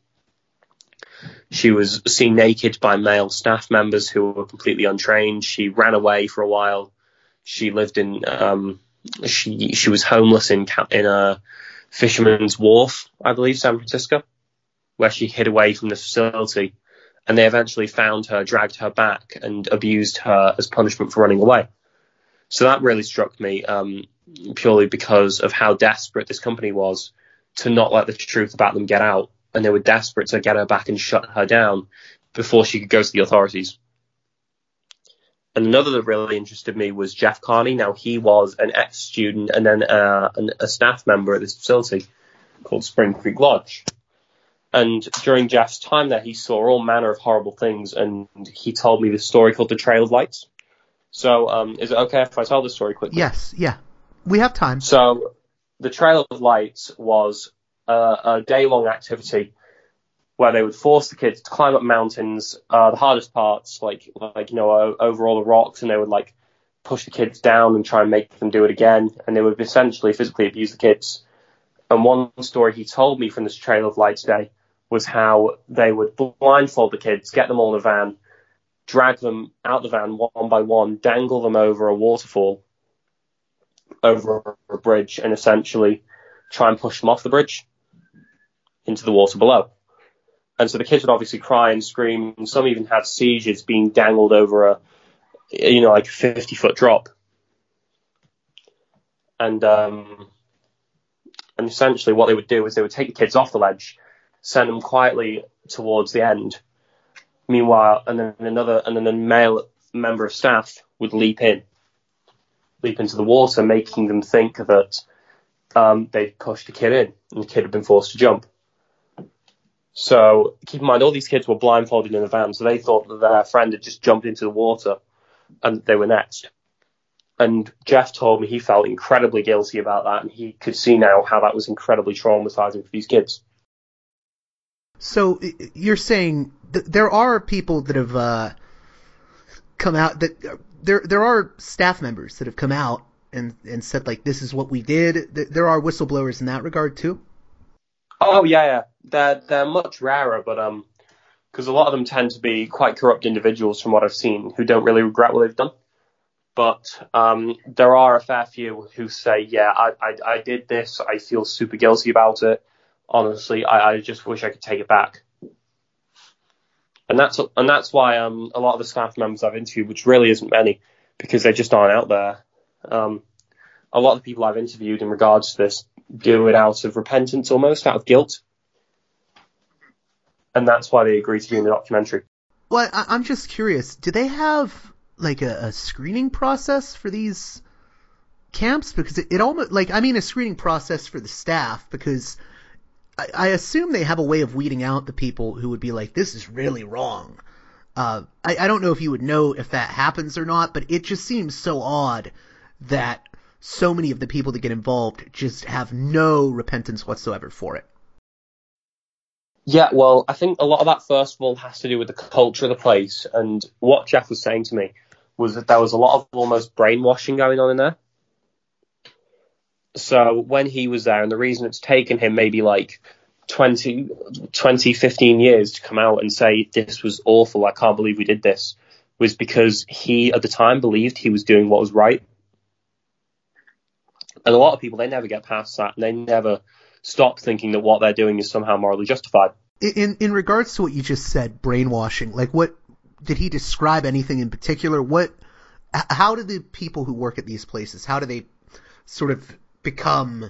seen naked by male staff members who were completely untrained. She ran away for a while. She lived in she was homeless in a Fisherman's Wharf, I believe, San Francisco, where she hid away from the facility. And they eventually found her, dragged her back, and abused her as punishment for running away. So that really struck me, purely because of how desperate this company was to not let the truth about them get out. And they were desperate to get her back and shut her down before she could go to the authorities. And another that really interested me was Jeff Carney. Now, he was an ex-student and then a staff member at this facility called Spring Creek Lodge. And during Jeff's time there, he saw all manner of horrible things, and he told me this story called The Trail of Lights. So is it okay if I tell this story quickly? Yes, yeah. We have time. So The Trail of Lights was a day-long activity where they would force the kids to climb up mountains, the hardest parts, over all the rocks, and they would push the kids down and try and make them do it again, and they would essentially physically abuse the kids. And one story he told me from this Trail of Lights day was how they would blindfold the kids, get them all in a van, drag them out the van one by one, dangle them over a waterfall, over a bridge, and essentially try and push them off the bridge into the water below. And so the kids would obviously cry and scream, and some even had seizures being dangled over a 50-foot drop. And essentially what they would do is they would take the kids off the ledge, send them quietly towards the end. Meanwhile, and then a male member of staff would leap into the water, making them think that they'd pushed the kid in, and the kid had been forced to jump. So keep in mind, all these kids were blindfolded in a van, so they thought that their friend had just jumped into the water and they were next. And Jeff told me he felt incredibly guilty about that, and he could see now how that was incredibly traumatizing for these kids. So you're saying there are people that have come out, that there are staff members that have come out and said, this is what we did. There are whistleblowers in that regard too? Oh, yeah. They're much rarer, but because a lot of them tend to be quite corrupt individuals from what I've seen who don't really regret what they've done. But there are a fair few who say, yeah, I did this. I feel super guilty about it. Honestly, I just wish I could take it back. And that's why a lot of the staff members I've interviewed, which really isn't many, because they just aren't out there. A lot of the people I've interviewed in regards to this do it out of repentance, almost out of guilt. And that's why they agree to be in the documentary. Well, I'm just curious. Do they have a screening process for these camps? Because it almost a screening process for the staff, because I assume they have a way of weeding out the people who would be this is really wrong. I don't know if you would know if that happens or not, but it just seems so odd that so many of the people that get involved just have no repentance whatsoever for it. Yeah, well, I think a lot of that, first of all, has to do with the culture of the place. And what Jeff was saying to me was that there was a lot of almost brainwashing going on in there. So when he was there, and the reason it's taken him maybe like 20, 15 years to come out and say this was awful, I can't believe we did this, was because he at the time believed he was doing what was right. And a lot of people, they never get past that, and they never stop thinking that what they're doing is somehow morally justified. In regards to what you just said, brainwashing, like what did he describe anything in particular? How do the people who work at these places, how do they sort of become,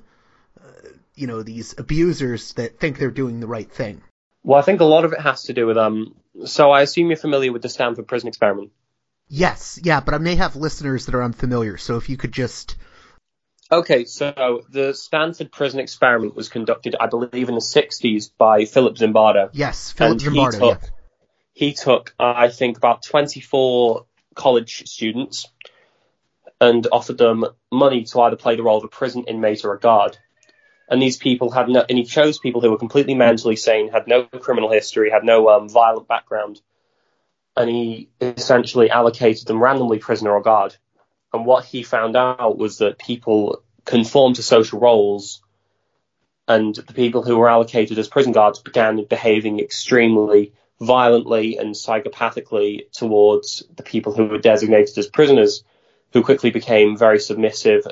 these abusers that think they're doing the right thing? Well, I think a lot of it has to do with, so I assume you're familiar with the Stanford Prison Experiment. Yes, yeah, but I may have listeners that are unfamiliar, so if you could just... Okay, so the Stanford Prison Experiment was conducted, I believe, in the 60s by Philip Zimbardo. Yes, Philip Zimbardo, He took, I think, about 24 college students and offered them money to either play the role of a prison inmate or a guard. And these people and he chose people who were completely mentally sane, had no criminal history, had no violent background. And he essentially allocated them randomly prisoner or guard. And what he found out was that people conformed to social roles, and the people who were allocated as prison guards began behaving extremely violently and psychopathically towards the people who were designated as prisoners, who quickly became very submissive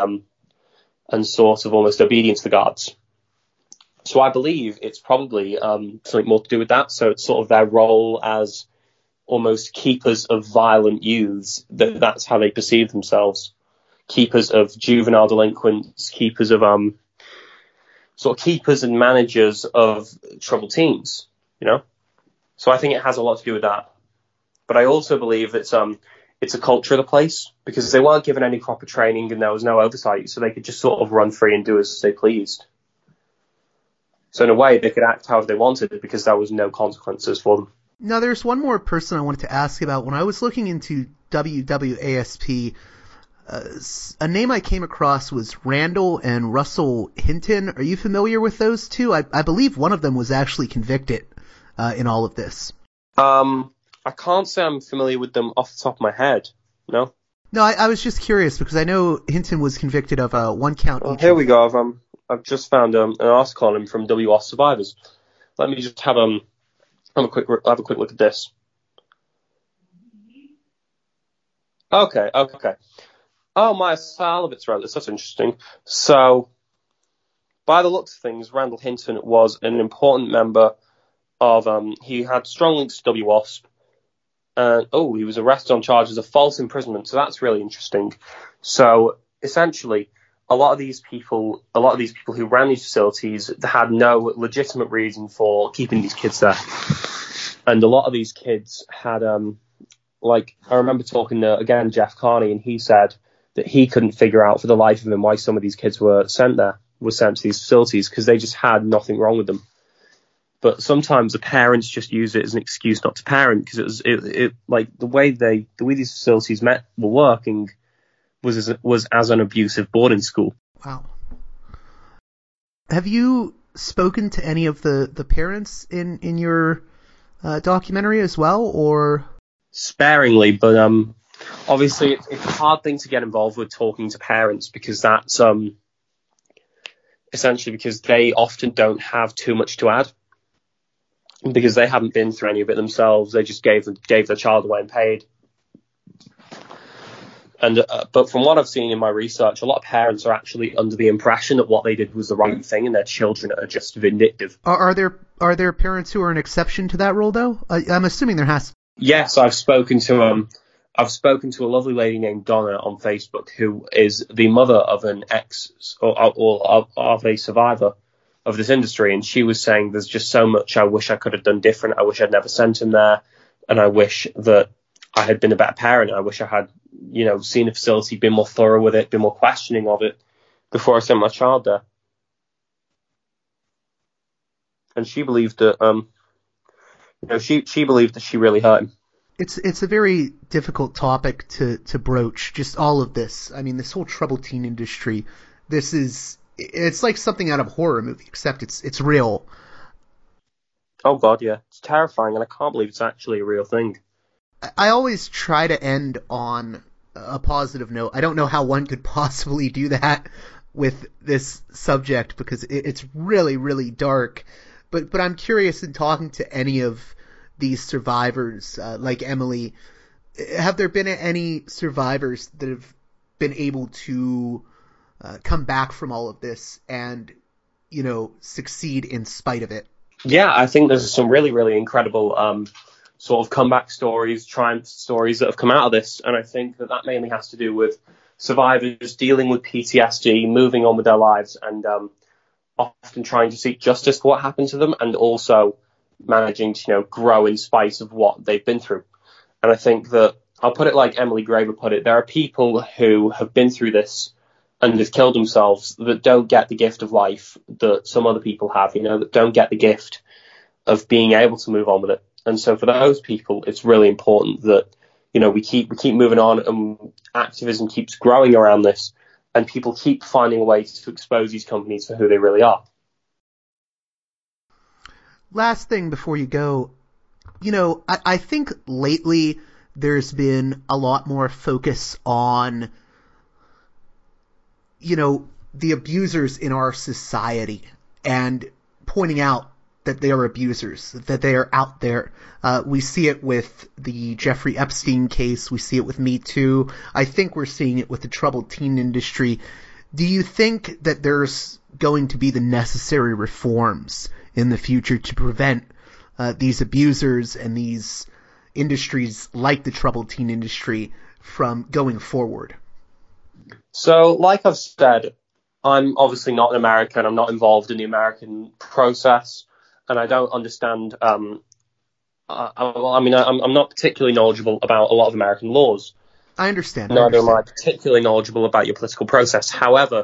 and sort of almost obedient to the guards. So I believe it's probably something more to do with that. So it's sort of their role as almost keepers of violent youths, that's how they perceive themselves. Keepers of juvenile delinquents, keepers of sort of keepers and managers of troubled teens, So I think it has a lot to do with that. But I also believe it's a culture of the place, because they weren't given any proper training and there was no oversight, so they could just sort of run free and do as they pleased. So in a way, they could act however they wanted because there was no consequences for them. Now, there's one more person I wanted to ask about. When I was looking into WWASP, a name I came across was Randall and Russell Hinton. Are you familiar with those two? I believe one of them was actually convicted in all of this. I can't say I'm familiar with them off the top of my head. No? No, I was just curious because I know Hinton was convicted of one count. Well, here we go. I've just found an article on him from WOS Survivors. Let me just have a quick look at this. Okay. Oh, Maya Salovitz wrote this. That's interesting. So, by the looks of things, Randall Hinton was an important member of. He had strong links to WWASP. He was arrested on charges of false imprisonment. So that's really interesting. So essentially, a lot of these people who ran these facilities had no legitimate reason for keeping these kids there. And a lot of these kids had, I remember talking to, again, Jeff Carney, and he said that he couldn't figure out for the life of him why some of these kids were sent to these facilities, because they just had nothing wrong with them. But sometimes the parents just use it as an excuse not to parent, because it the way these facilities were working was as an abusive boarding school. Wow. Have you spoken to any of the parents in your documentary as well, or? Sparingly, but obviously it's a hard thing to get involved with, talking to parents, because that's essentially because they often don't have too much to add, because they haven't been through any of it themselves. They just gave their child away and paid. And but from what I've seen in my research, a lot of parents are actually under the impression that what they did was the right thing, and their children are just vindictive. Are there parents who are an exception to that rule, though? I'm assuming there has. Yes, I've spoken to a lovely lady named Donna on Facebook, who is the mother of an of a survivor of this industry, and she was saying there's just so much I wish I could have done different. I wish I'd never sent him there, and I wish that I had been a better parent. I wish I had, seen a facility, been more thorough with it, been more questioning of it before I sent my child there. And she believed that, she believed that she really hurt him. It's a very difficult topic to broach, just all of this. I mean, this whole troubled teen industry, it's like something out of a horror movie, except it's real. Oh God, yeah. It's terrifying, and I can't believe it's actually a real thing. I always try to end on a positive note. I don't know how one could possibly do that with this subject because it's really, really dark. But I'm curious, in talking to any of these survivors, like Emily, have there been any survivors that have been able to come back from all of this and, succeed in spite of it? Yeah, I think there's some really, really incredible sort of comeback stories, triumph stories that have come out of this. And I think that mainly has to do with survivors dealing with PTSD, moving on with their lives, and often trying to seek justice for what happened to them, and also managing to, grow in spite of what they've been through. And I think that I'll put it like Emily Graver put it: there are people who have been through this and have killed themselves that don't get the gift of life that some other people have, that don't get the gift of being able to move on with it. And so for those people, it's really important that, we keep moving on, and activism keeps growing around this, and people keep finding ways to expose these companies for who they really are. Last thing before you go, I think lately there's been a lot more focus on, the abusers in our society and pointing out that they are abusers, that they are out there. We see it with the Jeffrey Epstein case. We see it with Me Too. I think we're seeing it with the troubled teen industry. Do you think that there's going to be the necessary reforms in the future to prevent these abusers and these industries like the troubled teen industry from going forward? So, like I've said, I'm obviously not an American. I'm not involved in the American process, and I don't understand. I'm not particularly knowledgeable about a lot of American laws. I understand. Neither am I particularly knowledgeable about your political process. However,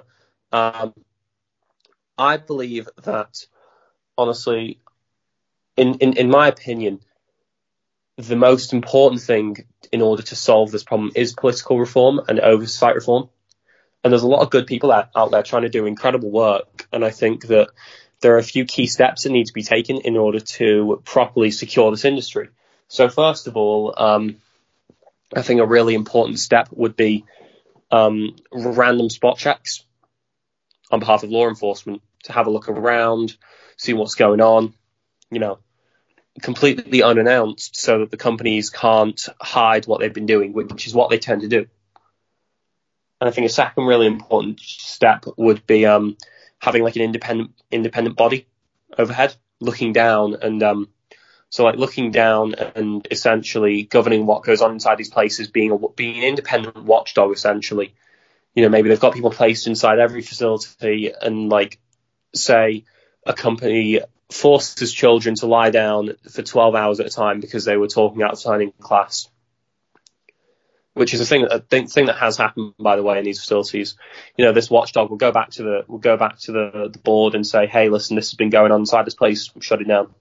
I believe that, honestly, in my opinion, the most important thing in order to solve this problem is political reform and oversight reform. And there's a lot of good people out there trying to do incredible work. And I think that there are a few key steps that need to be taken in order to properly secure this industry. So first of all, I think a really important step would be random spot checks on behalf of law enforcement to have a look around, see what's going on, completely unannounced, so that the companies can't hide what they've been doing, which is what they tend to do. And I think a second really important step would be having like an independent body overhead, looking down and looking down and essentially governing what goes on inside these places, being an independent watchdog essentially. Maybe they've got people placed inside every facility, and say a company forces children to lie down for 12 hours at a time because they were talking out of turn in class, which is a thing that has happened, by the way, in these facilities. This watchdog will go back to the board and say, hey, listen, this has been going on inside this place, shut it down.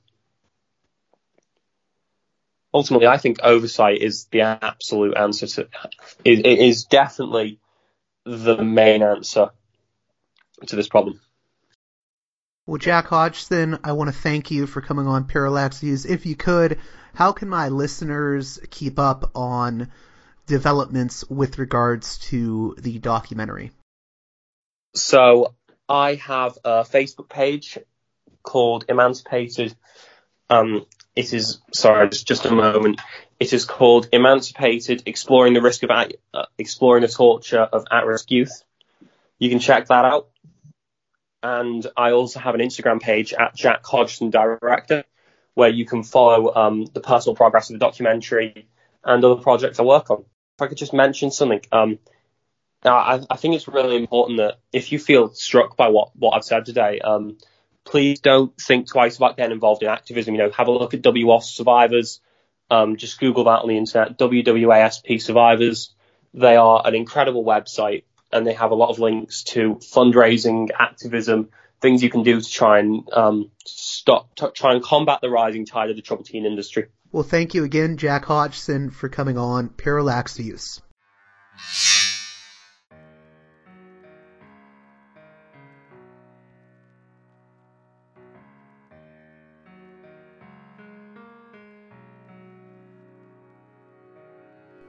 Ultimately, I think oversight is the absolute answer to it is definitely the main answer to this problem. Well, Jack Hodgson, I want to thank you for coming on Parallax Views. If you could, how can my listeners keep up on developments with regards to the documentary? So I have a Facebook page called Emancipated. It is, sorry, just a moment. It is called Emancipated: Exploring the Torture of At-Risk Youth. You can check that out. And I also have an Instagram page at Jack Hodgson Director, where you can follow the personal progress of the documentary and other projects I work on. If I could just mention something, I think it's really important that if you feel struck by what I've said today, please don't think twice about getting involved in activism. Have a look at WASP Survivors. Just Google that on the internet, WWASP Survivors. They are an incredible website, and they have a lot of links to fundraising, activism, things you can do to try and try and combat the rising tide of the troubled teen industry. Well, thank you again, Jack Hodgson, for coming on Parallax Views.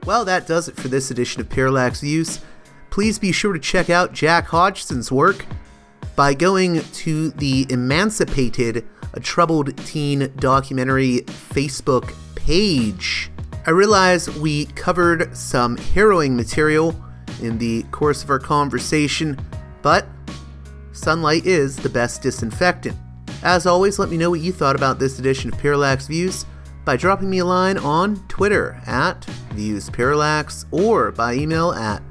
Well, that does it for this edition of Parallax Views. Please be sure to check out Jack Hodgson's work by going to the Emancipated, a Troubled Teen documentary Facebook page. I realize we covered some harrowing material in the course of our conversation, but sunlight is the best disinfectant. As always, let me know what you thought about this edition of Parallax Views by dropping me a line on Twitter at ViewsParallax or by email at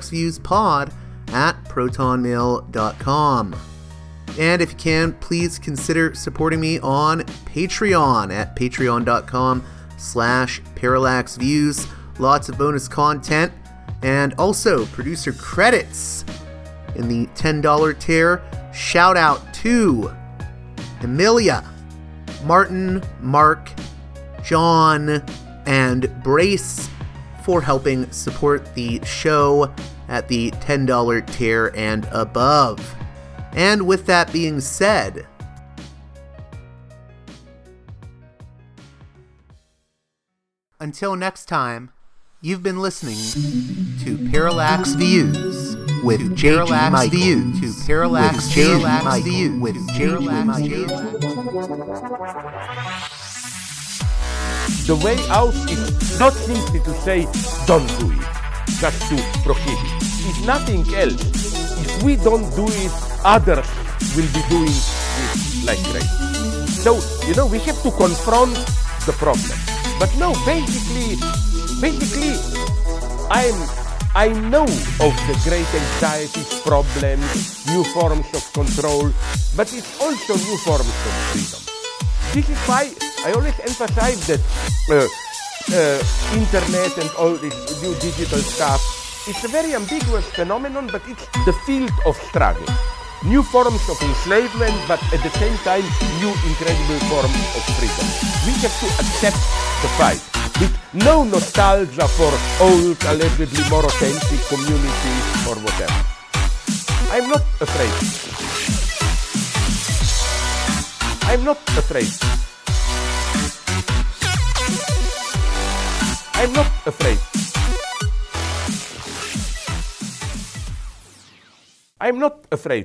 parallaxviewspod@protonmail.com. And if you can, please consider supporting me on Patreon at patreon.com/parallaxviews. Lots of bonus content and also producer credits in the $10 tier. Shout out to Emilia, Martin, Mark, John, and Brace for helping support the show at the $10 tier and above. And with that being said, until next time, you've been listening to Parallax Views with Parallax Views to Parallax Views with Parallax Views. The way out is not simply to say, don't do it, just to prohibit. It's nothing else. If we don't do it, others will be doing it like crazy. So, we have to confront the problem. But no, basically, I know of the great anxieties, problems, new forms of control, but it's also new forms of freedom. This is why I always emphasize that internet and all this new digital stuff, it's a very ambiguous phenomenon, but it's the field of struggle. New forms of enslavement, but at the same time, new incredible forms of freedom. We have to accept the fight with no nostalgia for old, allegedly more authentic communities or whatever. I'm not afraid. I'm not afraid. I'm not afraid. I'm not afraid.